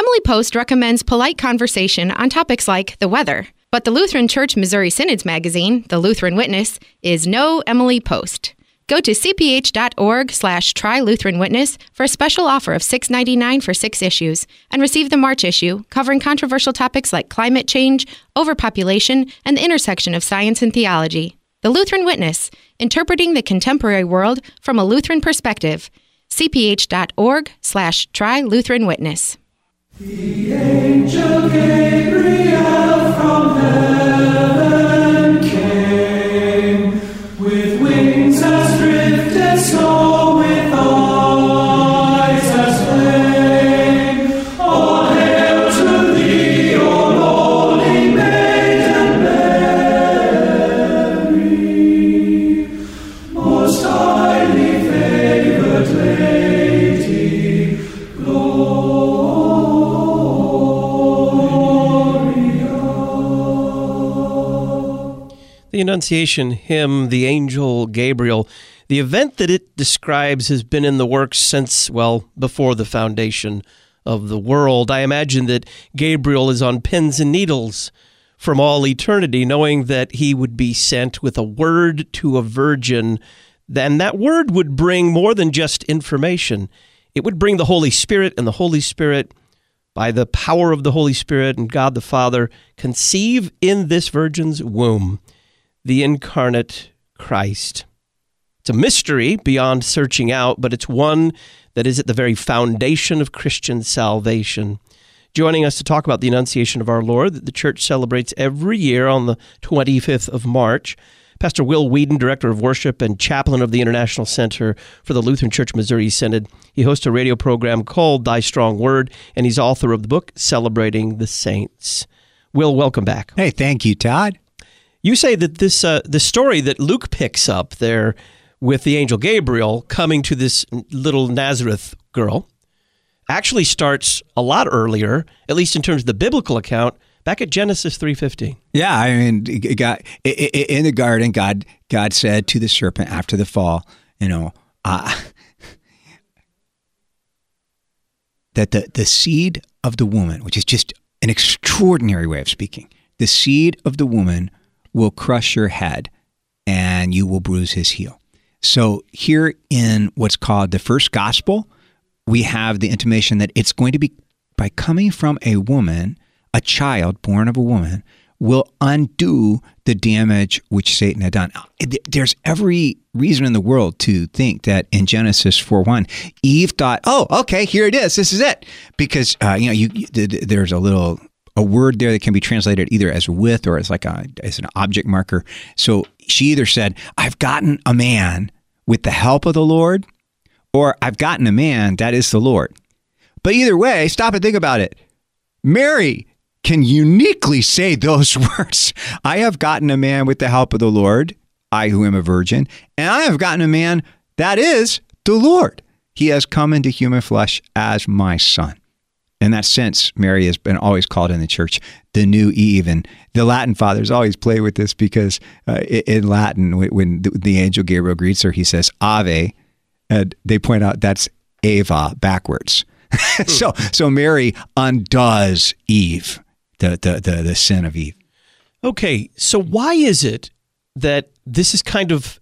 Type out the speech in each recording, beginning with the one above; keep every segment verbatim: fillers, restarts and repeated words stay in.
Emily Post recommends polite conversation on topics like the weather. But the Lutheran Church Missouri Synod's magazine, The Lutheran Witness, is no Emily Post. Go to cph.org slash try Lutheran Witness for a special offer of six dollars and ninety-nine cents for six issues and receive the March issue covering controversial topics like climate change, overpopulation, and the intersection of science and theology. The Lutheran Witness, interpreting the contemporary world from a Lutheran perspective. cph.org slash try Lutheran Witness. The angel Gabriel from heaven came, with wings as drifted snow, with eyes as flame. All hail to thee, O lowly maiden Mary, most highly favored lady, Gloria. The Annunciation hymn, The Angel Gabriel, the event that it describes has been in the works since, well, before the foundation of the world. I imagine that Gabriel is on pins and needles from all eternity, knowing that he would be sent with a word to a virgin. Then that word would bring more than just information. It would bring the Holy Spirit, and the Holy Spirit, by the power of the Holy Spirit and God the Father, conceive in this virgin's womb the incarnate Christ. It's a mystery beyond searching out, but it's one that is at the very foundation of Christian salvation. Joining us to talk about the Annunciation of our Lord that the Church celebrates every year on the twenty-fifth of March, Pastor Will Weedon, Director of Worship and Chaplain of the International Center for the Lutheran Church Missouri Synod. He hosts a radio program called Thy Strong Word, and he's author of the book Celebrating the Saints. Will, welcome back. Hey, thank you, Todd. You say that this uh, the story that Luke picks up there with the angel Gabriel coming to this little Nazareth girl actually starts a lot earlier, at least in terms of the biblical account, back at Genesis three fifteen. Yeah, I mean, God, in the garden, God God said to the serpent after the fall, you know, uh, that the, the seed of the woman, which is just an extraordinary way of speaking, the seed of the woman will crush your head and you will bruise his heel. So here in what's called the first gospel, we have the intimation that it's going to be by coming from a woman, a child born of a woman, will undo the damage which Satan had done. There's every reason in the world to think that in Genesis four one, Eve thought, oh, okay, here it is. This is it. Because, uh, you know, you, you, there's a little... a word there that can be translated either as with or as like a as an object marker. So she either said, I've gotten a man with the help of the Lord, or I've gotten a man that is the Lord. But either way, stop and think about it. Mary can uniquely say those words. I have gotten a man with the help of the Lord, I who am a virgin, and I have gotten a man that is the Lord. He has come into human flesh as my son. In that sense, Mary has been always called in the church the new Eve. And the Latin fathers always play with this because uh, in Latin, when the angel Gabriel greets her, he says, Ave, and they point out that's Eva backwards. so so Mary undoes Eve, the, the, the, the sin of Eve. Okay, so why is it that this is kind of,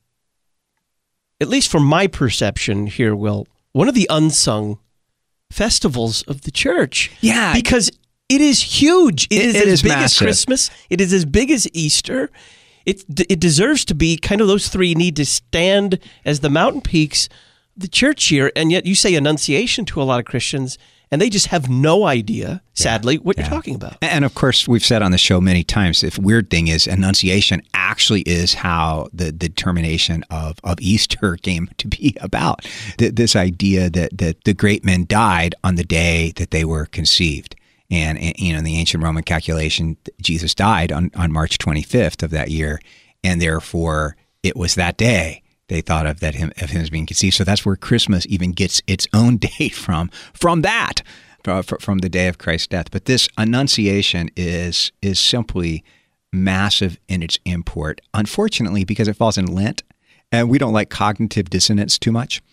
at least from my perception here, Will, one of the unsung festivals of the church? Yeah. Because it is huge. It, it is it as is big massive. as Christmas. It is as big as Easter. It it deserves to be kind of, those three need to stand as the mountain peaks of the church here. And yet you say Annunciation to a lot of Christians, and they just have no idea, sadly, yeah, what yeah. you're talking about. And of course, we've said on the show many times, the weird thing is Annunciation actually is how the, the determination of, of Easter came to be about. The, this idea that, that the great men died on the day that they were conceived. And, and you know, in the ancient Roman calculation, Jesus died on, on March twenty-fifth of that year. And therefore, it was that day they thought of that him of him as being conceived. So that's where Christmas even gets its own date from, from that, from the day of Christ's death. But this Annunciation is is simply massive in its import. Unfortunately, because it falls in Lent, and we don't like cognitive dissonance too much,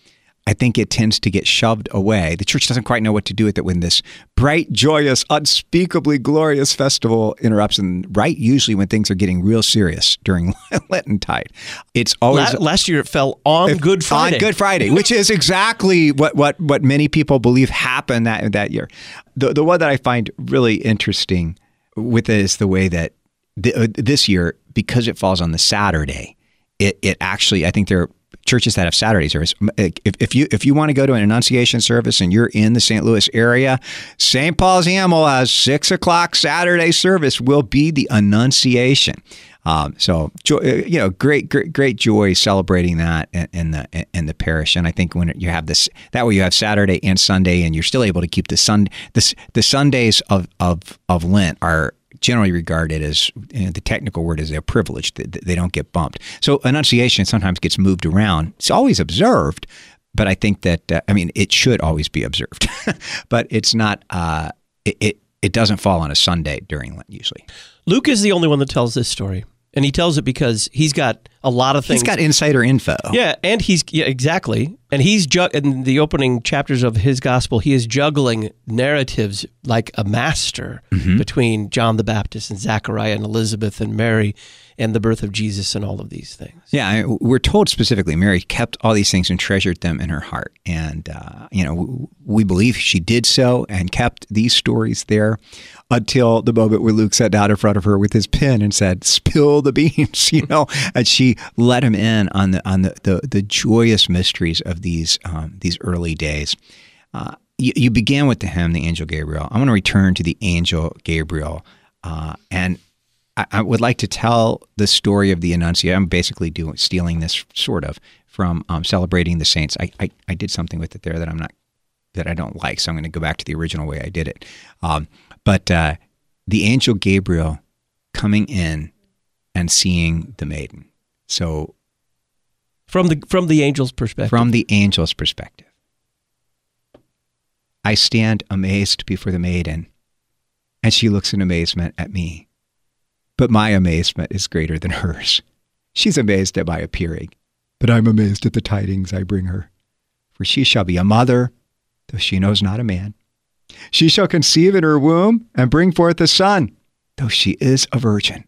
I think it tends to get shoved away. The church doesn't quite know what to do with it when this bright, joyous, unspeakably glorious festival interrupts, and right usually when things are getting real serious during Lenten tide. It's always La- last year it fell on if, Good Friday. On Good Friday, which is exactly what, what, what many people believe happened that that year. The the one that I find really interesting with it is the way that the, uh, this year, because it falls on the Saturday, it it actually, I think there are churches that have Saturday service. If, if you if you want to go to an Annunciation service and you're in the Saint Louis area, Saint Paul's Hamel has six o'clock Saturday service will be the Annunciation. Um, so, you know, great, great, great joy celebrating that in, in the in the parish. And I think when you have this, that way you have Saturday and Sunday, and you're still able to keep the sun. The, the Sundays of, of of Lent are generally regarded as, you know, the technical word is they're privileged. They, they don't get bumped. So Annunciation sometimes gets moved around. It's always observed, but I think that uh, I mean it should always be observed, but it's not. Uh, it, it it doesn't fall on a Sunday during Lent usually. Luke is the only one that tells this story. And he tells it because he's got a lot of things. He's got insider info. Yeah, and he's yeah, exactly. And he's ju- in the opening chapters of his gospel, he is juggling narratives like a master mm-hmm. between John the Baptist and Zechariah and Elizabeth and Mary and the birth of Jesus and all of these things. Yeah, I mean, we're told specifically Mary kept all these things and treasured them in her heart. And, uh, you know, we believe she did so and kept these stories there until the moment where Luke sat down in front of her with his pen and said, "Spill the beans," you know, and she let him in on the on the, the, the joyous mysteries of these um, these early days. Uh, you, you began with the hymn, the Angel Gabriel. I want to return to the Angel Gabriel, uh, and I, I would like to tell the story of the Annunciation. I'm basically doing stealing this sort of from um, Celebrating the Saints. I, I I did something with it there that I'm not that I don't like, so I'm going to go back to the original way I did it. Um, but uh, the angel Gabriel coming in and seeing the maiden. So from the from the angel's perspective. From the angel's perspective. I stand amazed before the maiden, and she looks in amazement at me. But my amazement is greater than hers. She's amazed at my appearing, but I'm amazed at the tidings I bring her. For she shall be a mother, though she knows not a man. She shall conceive in her womb and bring forth a son, though she is a virgin.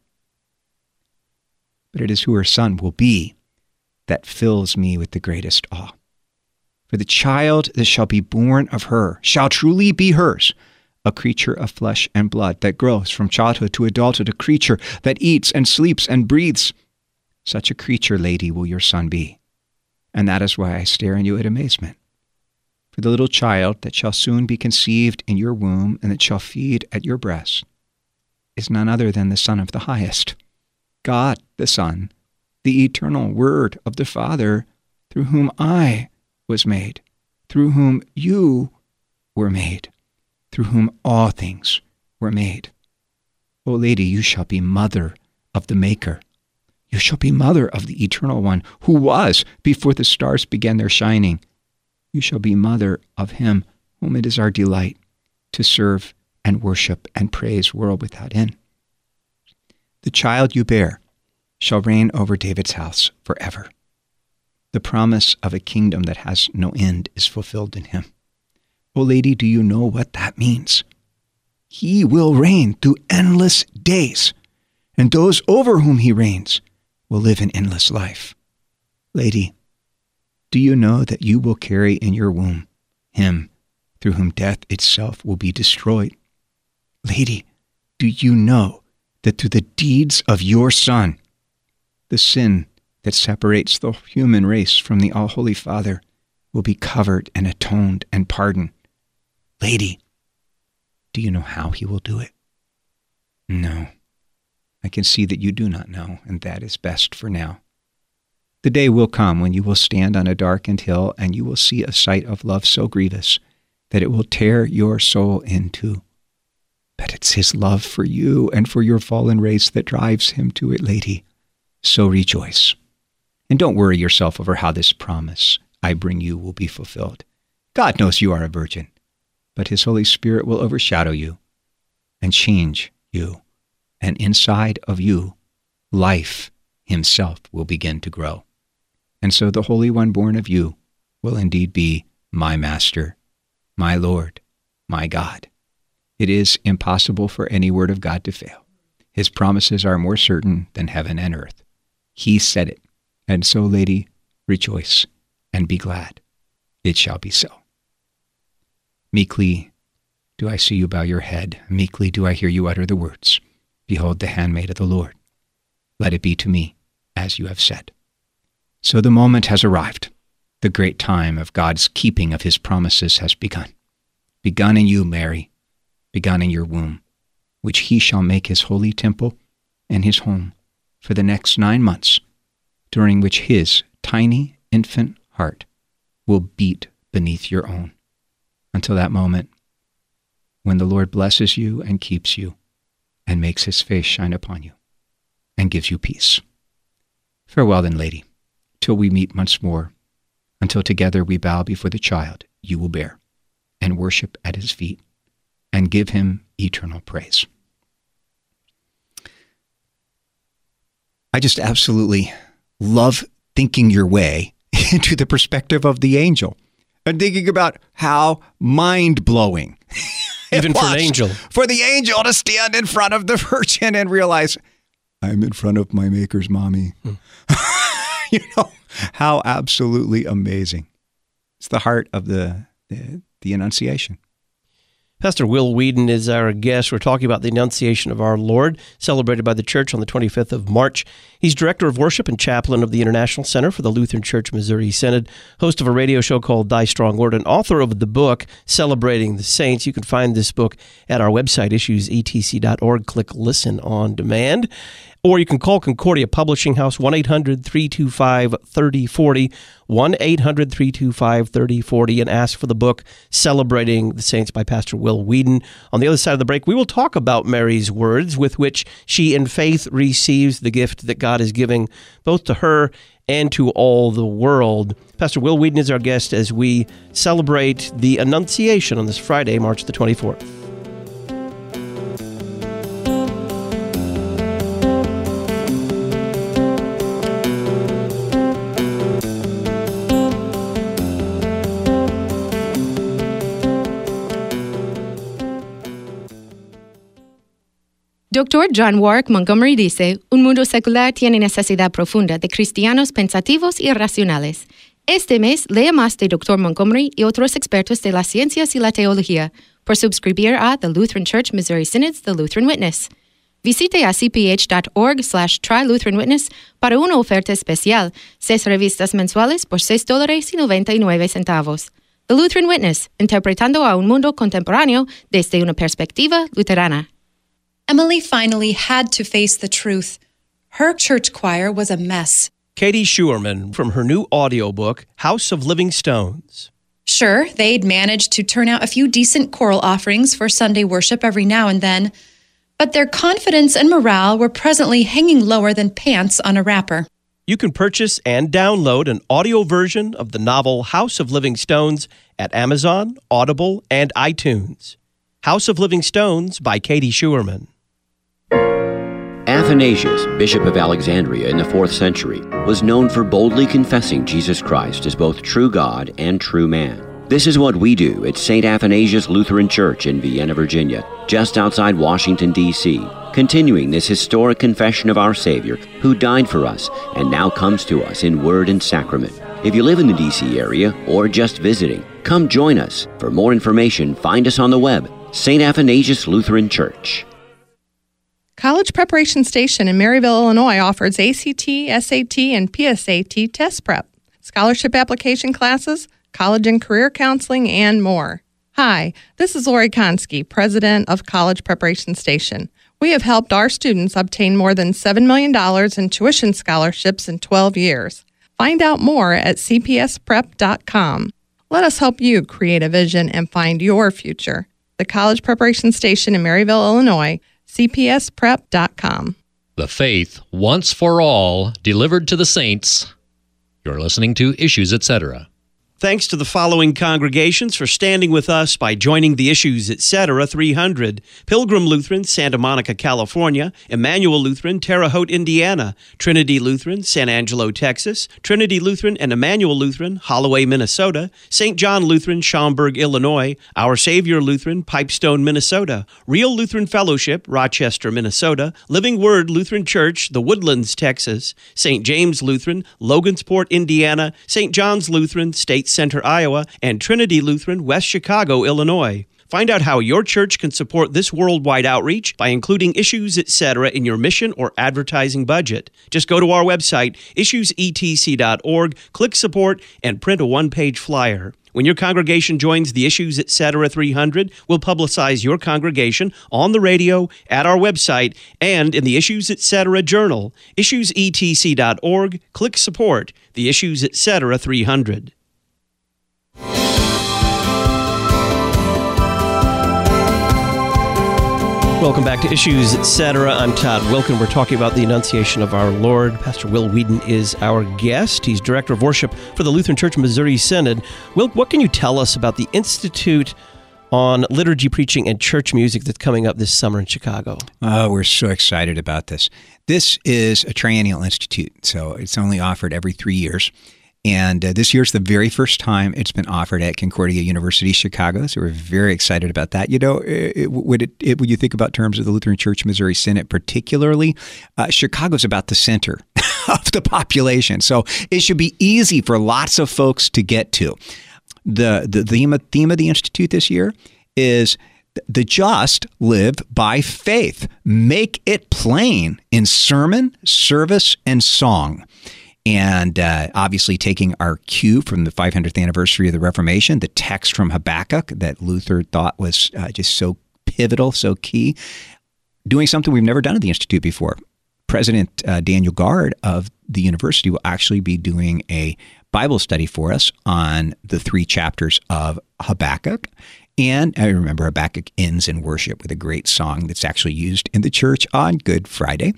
But it is who her son will be that fills me with the greatest awe. For the child that shall be born of her shall truly be hers, a creature of flesh and blood that grows from childhood to adulthood, a creature that eats and sleeps and breathes. Such a creature, lady, will your son be. And that is why I stare on you at amazement. For the little child that shall soon be conceived in your womb and that shall feed at your breast is none other than the Son of the Highest, God the Son, the eternal Word of the Father, through whom I was made, through whom you were made, through whom all things were made. O Lady, you shall be mother of the Maker. You shall be mother of the Eternal One, who was before the stars began their shining. You shall be mother of him whom it is our delight to serve and worship and praise world without end. The child you bear shall reign over David's house forever. The promise of a kingdom that has no end is fulfilled in him. O Lady, do you know what that means? He will reign through endless days, and those over whom he reigns will live an endless life. Lady, do you know that you will carry in your womb him through whom death itself will be destroyed? Lady, do you know that through the deeds of your Son, the sin that separates the human race from the All-Holy Father will be covered and atoned and pardoned? Lady, do you know how he will do it? No, I can see that you do not know, and that is best for now. The day will come when you will stand on a darkened hill and you will see a sight of love so grievous that it will tear your soul in two. But it's his love for you and for your fallen race that drives him to it, lady. So rejoice. And don't worry yourself over how this promise I bring you will be fulfilled. God knows you are a virgin, but his Holy Spirit will overshadow you and change you. And inside of you, life himself will begin to grow. And so the Holy One born of you will indeed be my master, my Lord, my God. It is impossible for any word of God to fail. His promises are more certain than heaven and earth. He said it. And so, lady, rejoice and be glad. It shall be so. Meekly do I see you bow your head. Meekly do I hear you utter the words, Behold the handmaid of the Lord. Let it be to me as you have said. So the moment has arrived. The great time of God's keeping of his promises has begun. Begun in you, Mary, begun in your womb, which he shall make his holy temple and his home for the next nine months, during which his tiny infant heart will beat beneath your own, until that moment when the Lord blesses you and keeps you and makes his face shine upon you and gives you peace. Farewell then, lady, till we meet once more, until together we bow before the child you will bear and worship at his feet and give him eternal praise. I just absolutely love thinking your way into the perspective of the angel and thinking about how mind-blowing even for an angel. For the angel to stand in front of the virgin and realize, I'm in front of my maker's mommy. Hmm. You know, how absolutely amazing. It's the heart of the, the, the Annunciation. Pastor Will Weedon is our guest. We're talking about the Annunciation of our Lord, celebrated by the Church on the twenty-fifth of March. He's Director of Worship and Chaplain of the International Center for the Lutheran Church Missouri Synod, host of a radio show called Thy Strong Word, and author of the book, Celebrating the Saints. You can find this book at our website, issues e t c dot org. Click Listen on Demand. Or you can call Concordia Publishing House, one eight hundred, three two five, three oh four oh, one eight hundred, three two five, three oh four oh, and ask for the book, Celebrating the Saints by Pastor Will Weedon. On the other side of the break, we will talk about Mary's words with which she in faith receives the gift that God is giving both to her and to all the world. Pastor Will Weedon is our guest as we celebrate the Annunciation on this Friday, March the twenty-fourth. Doctor John Warwick Montgomery dice, un mundo secular tiene necesidad profunda de cristianos pensativos y racionales. Este mes, lea más de Doctor Montgomery y otros expertos de las ciencias y la teología por suscribir a The Lutheran Church Missouri Synod's The Lutheran Witness. Visite a c p h dot org slash try Lutheran Witness para una oferta especial, seis revistas mensuales por seis dólares y noventa y nueve centavos. The Lutheran Witness, interpretando a un mundo contemporáneo desde una perspectiva luterana. Emily finally had to face the truth. Her church choir was a mess. Katie Schuerman from her new audiobook, House of Living Stones. Sure, they'd managed to turn out a few decent choral offerings for Sunday worship every now and then, but their confidence and morale were presently hanging lower than pants on a wrapper. You can purchase and download an audio version of the novel House of Living Stones at Amazon, Audible, and iTunes. House of Living Stones by Katie Schuerman. Athanasius, Bishop of Alexandria in the fourth century, was known for boldly confessing Jesus Christ as both true God and true man. This is what we do at Saint Athanasius Lutheran Church in Vienna, Virginia, just outside Washington, D C, continuing this historic confession of our Savior, who died for us and now comes to us in word and sacrament. If you live in the D C area or just visiting, come join us. For more information, find us on the web, Saint Athanasius Lutheran Church. College Preparation Station in Maryville, Illinois offers A C T, S A T, and P S A T test prep, scholarship application classes, college and career counseling, and more. Hi, this is Lori Konski, president of College Preparation Station. We have helped our students obtain more than seven million dollars in tuition scholarships in twelve years. Find out more at c p s prep dot com. Let us help you create a vision and find your future. The College Preparation Station in Maryville, Illinois, c p s prep dot com. The faith, once for all, delivered to the saints. You're listening to Issues, et cetera. Thanks to the following congregations for standing with us by joining the Issues Etc. three hundred. Pilgrim Lutheran, Santa Monica, California. Emmanuel Lutheran, Terre Haute, Indiana. Trinity Lutheran, San Angelo, Texas. Trinity Lutheran and Emmanuel Lutheran, Holloway, Minnesota. Saint John Lutheran, Schaumburg, Illinois. Our Savior Lutheran, Pipestone, Minnesota. Real Lutheran Fellowship, Rochester, Minnesota. Living Word Lutheran Church, The Woodlands, Texas. Saint James Lutheran, Logansport, Indiana. Saint John's Lutheran, State Center, Iowa, and Trinity Lutheran, West Chicago, Illinois. Find out how your church can support this worldwide outreach by including Issues Etc. in your mission or advertising budget. Just go to our website, issues e t c dot org, click Support, and print a one-page flyer. When your congregation joins the Issues Etc. three hundred, we'll publicize your congregation on the radio, at our website, and in the Issues Etc. Journal. issues e t c dot org, click Support, the Issues Etc. three hundred. Welcome back to Issues Etc. I'm Todd Wilken. We're talking about the Annunciation of our Lord. Pastor Will Whedon is our guest. He's Director of Worship for the Lutheran Church Missouri Synod. Will, what can you tell us about the Institute on Liturgy, Preaching, and Church Music that's coming up this summer in Chicago? Oh, we're so excited about this. This is a triennial institute, so it's only offered every three years. And uh, this year's the very first time it's been offered at Concordia University, Chicago. So we're very excited about that. You know, it, would it, it, when you think about terms of the Lutheran Church Missouri Synod particularly, uh, Chicago's about the center of the population. So it should be easy for lots of folks to get to. The, the theme, of, theme of the Institute this year is the just live by faith. Make it plain in sermon, service, and song. And uh, obviously taking our cue from the five hundredth anniversary of the Reformation, the text from Habakkuk that Luther thought was uh, just so pivotal, so key, doing something we've never done at the Institute before. President uh, Daniel Gard of the university will actually be doing a Bible study for us on the three chapters of Habakkuk. And I remember Habakkuk ends in worship with a great song that's actually used in the church on Good Friday.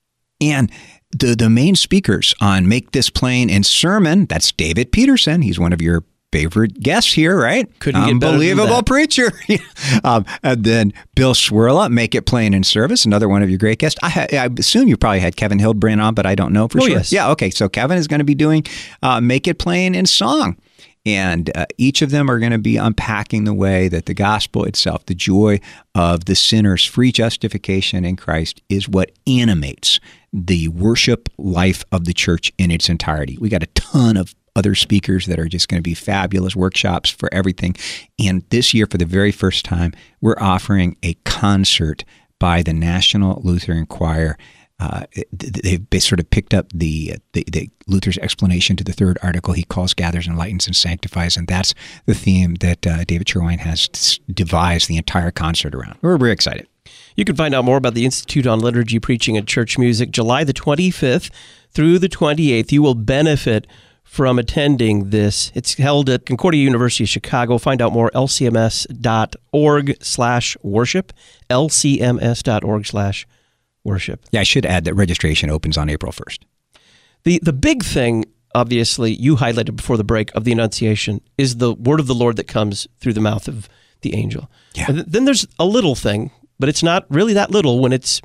And the the main speakers on Make This Plain in Sermon, that's David Peterson. He's one of your favorite guests here, right? Couldn't get better than Unbelievable that. preacher. um, and then Bill Swirla, Make It Plain in Service, another one of your great guests. I, ha- I assume you probably had Kevin Hildbrand on, but I don't know for Oh, sure. yes. Yeah, okay. So Kevin is going to be doing uh, Make It Plain in Song. And uh, each of them are going to be unpacking the way that the gospel itself, the joy of the sinner's free justification in Christ, is what animates the worship life of the church in its entirety. We got a ton of other speakers that are just going to be fabulous workshops for everything. And this year, for the very first time, we're offering a concert by the National Lutheran Choir. Uh, they've sort of picked up the, the, the Luther's explanation to the third article. He calls, gathers, enlightens, and sanctifies, and that's the theme that uh, David Cherwine has devised the entire concert around. We're very excited. You can find out more about the Institute on Liturgy, Preaching, and Church Music July the twenty-fifth through the twenty-eighth. You will benefit from attending this. It's held at Concordia University of Chicago. Find out more, l c m s dot org slash worship, l c m s dot org slash worship. Yeah, I should add that registration opens on April first. The the big thing, obviously, you highlighted before the break of the Annunciation is the word of the Lord that comes through the mouth of the angel. Yeah. And th- then there's a little thing, but it's not really that little when it's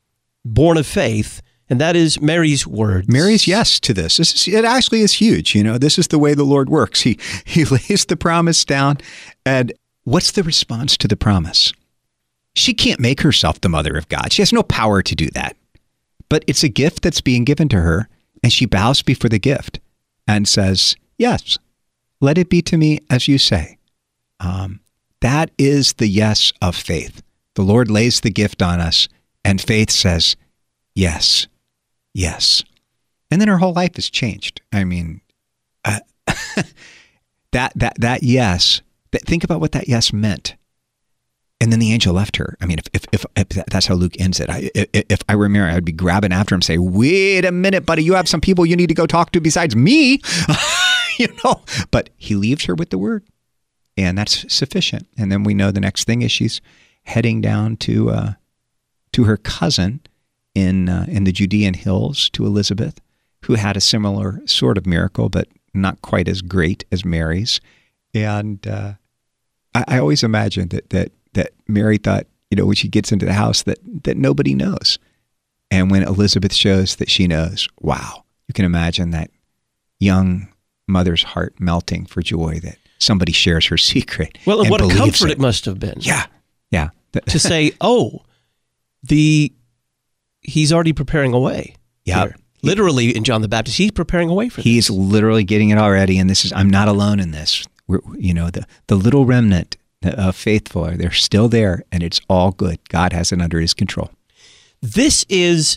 born of faith, and that is Mary's words. Mary's yes to this. This is, it actually is huge. You know, this is the way the Lord works. He he lays the promise down, and what's the response to the promise? She can't make herself the mother of God. She has no power to do that. But it's a gift that's being given to her, and she bows before the gift and says, yes, let it be to me as you say. Um, that is the yes of faith. The Lord lays the gift on us, and faith says, yes, yes. And then her whole life is changed. I mean, uh, that that that yes, that, think about what that yes meant. And then the angel left her. I mean, if if, if, if that's how Luke ends it, I, if, if I were Mary, I'd be grabbing after him and say, wait a minute, buddy, you have some people you need to go talk to besides me, you know. But he leaves her with the word, and that's sufficient. And then we know the next thing is she's heading down to uh, to her cousin in uh, in the Judean hills, to Elizabeth, who had a similar sort of miracle, but not quite as great as Mary's. And uh, I, I always imagined that, that, that Mary thought, you know, when she gets into the house that, that nobody knows. And when Elizabeth shows that she knows, wow, you can imagine that young mother's heart melting for joy that somebody shares her secret. Well, and, and what a comfort it. it must have been. Yeah, yeah. To say, oh, the he's already preparing a way. Yeah. Literally in John the Baptist, he's preparing a way for He's this. literally getting it already, and this is, I'm not alone in this. We're, you know, the, the little remnant of faithful, they're still there, and it's all good. God has it under his control. This is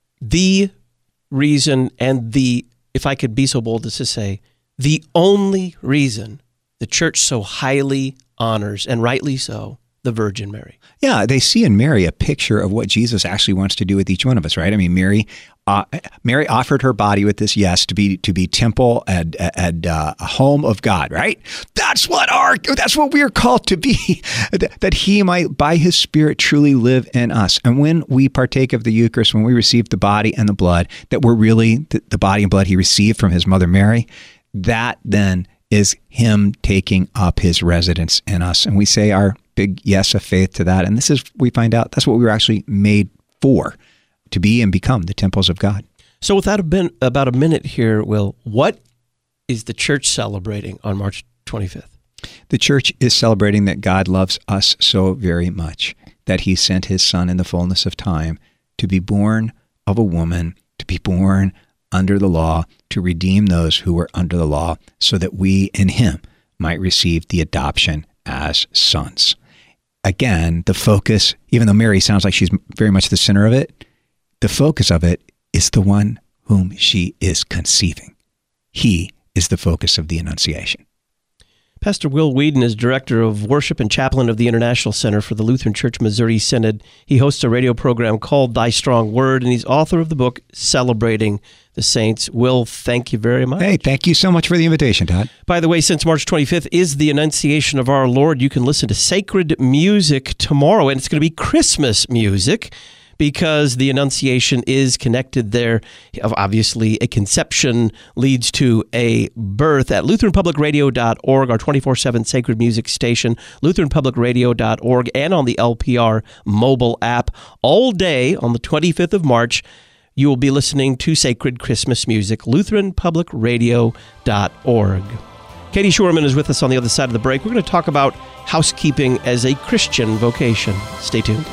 the reason, and the, if I could be so bold as to say, the only reason the church so highly honors, and rightly so, the Virgin Mary. Yeah, they see in Mary a picture of what Jesus actually wants to do with each one of us, right? I mean, Mary, uh, Mary offered her body with this yes to be to be temple and and uh, a home of God, right? That's what our that's what we are called to be, that He might by His Spirit truly live in us. And when we partake of the Eucharist, when we receive the body and the blood, that we're really the, the body and blood He received from His mother Mary, that then is Him taking up His residence in us, and we say our big yes of faith to that. And this is, we find out, that's what we were actually made for, to be and become the temples of God. So without a been, about a minute here, Will, what is the church celebrating on March twenty-fifth? The church is celebrating that God loves us so very much that He sent His Son in the fullness of time to be born of a woman, to be born under the law, to redeem those who were under the law, so that we in Him might receive the adoption as sons. Again, the focus, even though Mary sounds like she's very much the center of it, the focus of it is the one whom she is conceiving. He is the focus of the Annunciation. Pastor Will Weedon is Director of Worship and Chaplain of the International Center for the Lutheran Church Missouri Synod. He hosts a radio program called Thy Strong Word, and he's author of the book Celebrating the Saints. Will, thank you very much. Hey, thank you so much for the invitation, Todd. By the way, since March twenty-fifth is the Annunciation of our Lord, you can listen to sacred music tomorrow, and it's going to be Christmas music, because the Annunciation is connected there. Obviously, a conception leads to a birth at Lutheran Public Radio dot org, our twenty-four seven sacred music station, Lutheran Public Radio dot org, and on the L P R mobile app. All day on the twenty-fifth of March, you will be listening to sacred Christmas music, Lutheran Public Radio dot org. Katie Shorman is with us on the other side of the break. We're going to talk about housekeeping as a Christian vocation. Stay tuned.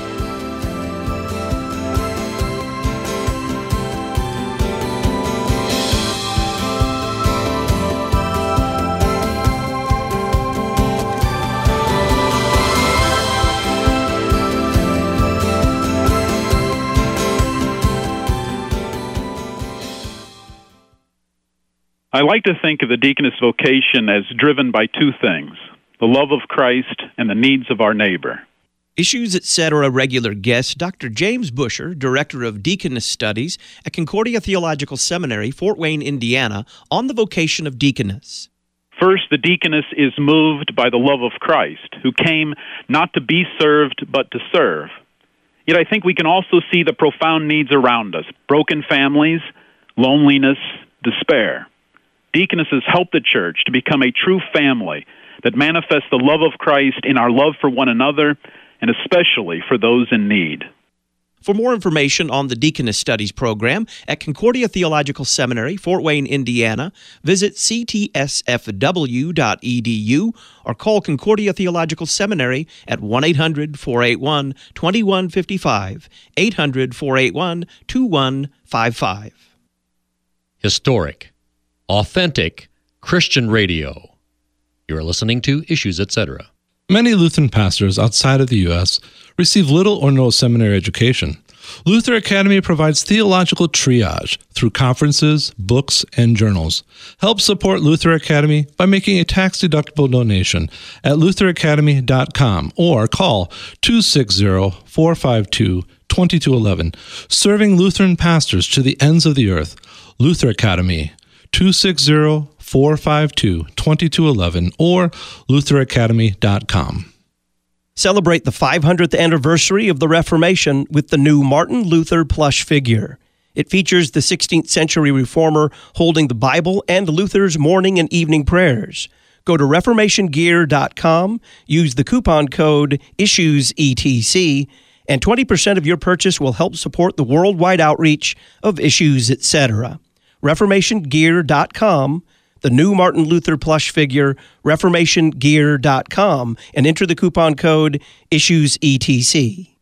I like to think of the deaconess vocation as driven by two things, the love of Christ and the needs of our neighbor. Issues Etc. regular guest, Doctor James Busher, Director of Deaconess Studies at Concordia Theological Seminary, Fort Wayne, Indiana, on the vocation of deaconess. First, the deaconess is moved by the love of Christ, who came not to be served, but to serve. Yet I think we can also see the profound needs around us, broken families, loneliness, despair. Deaconesses help the church to become a true family that manifests the love of Christ in our love for one another, and especially for those in need. For more information on the Deaconess Studies program at Concordia Theological Seminary, Fort Wayne, Indiana, visit c t s f w dot e d u or call Concordia Theological Seminary at one eight hundred, four eight one, two one five five, eight hundred, four eight one, two one five five. Historic, authentic Christian radio. You're listening to Issues Etc. Many Lutheran pastors outside of the U S receive little or no seminary education. Luther Academy provides theological triage through conferences, books, and journals. Help support Luther Academy by making a tax-deductible donation at luther academy dot com or call two six zero, four five two, two two one one. Serving Lutheran pastors to the ends of the earth. Luther Academy, two six zero, four five two, two two one one or luther academy dot com. Celebrate the five hundredth anniversary of the Reformation with the new Martin Luther plush figure. It features the sixteenth century reformer holding the Bible and Luther's morning and evening prayers. Go to reformation gear dot com, use the coupon code ISSUESETC, and twenty percent of your purchase will help support the worldwide outreach of Issues, et cetera. reformation gear dot com, the new Martin Luther plush figure, reformation gear dot com, and enter the coupon code ISSUESETC.